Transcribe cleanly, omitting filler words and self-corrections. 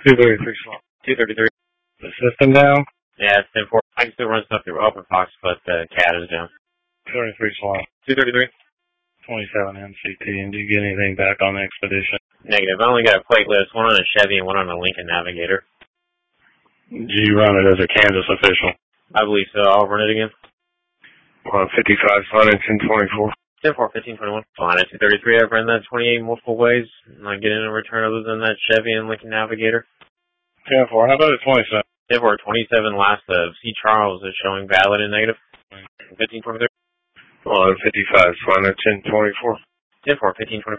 233 slot. 233. The system down? Yeah, it's 10-4. I can still run stuff through OpenFox, but the CAD is down. 33 slot. 233. 27 MCT. And do you get anything back on the Expedition? Negative. I only got a plate list, one on a Chevy and one on a Lincoln Navigator. Do you run it as a Kansas official? I believe so. I'll run it again. 55 slot and 1024. 10-4, 15-21. Fine, at 233, I've run that 28 multiple ways. And I get in a return other than that Chevy and Lincoln Navigator. 10-4. How about a 27? 10-4, 27 last of C. Charles is showing valid and negative. 15-23. 55 slot and 1024. 10-4, 15-24.